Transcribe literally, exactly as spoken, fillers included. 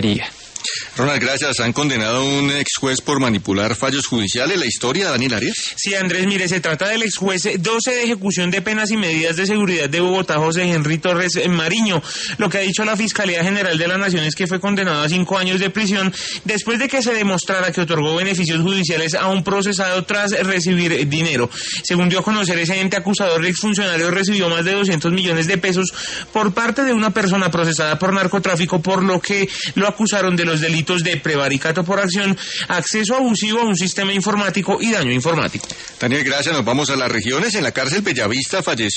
Riga. Ronald, gracias. Han condenado a un ex juez por manipular fallos judiciales. ¿La historia, Daniel Arias? Sí, Andrés, mire, se trata del ex juez doce de ejecución de penas y medidas de seguridad de Bogotá, José Henry Torres Mariño. Lo que ha dicho la Fiscalía General de la Nación es que fue condenado a cinco años de prisión después de que se demostrara que otorgó beneficios judiciales a un procesado tras recibir dinero. Según dio a conocer ese ente acusador, el exfuncionario recibió más de doscientos millones de pesos por parte de una persona procesada por narcotráfico, por lo que lo acusaron de los delitos de prevaricato por acción, acceso abusivo a un sistema informático y daño informático. Daniel, gracias. Nos vamos a las regiones. En la cárcel Bellavista falleció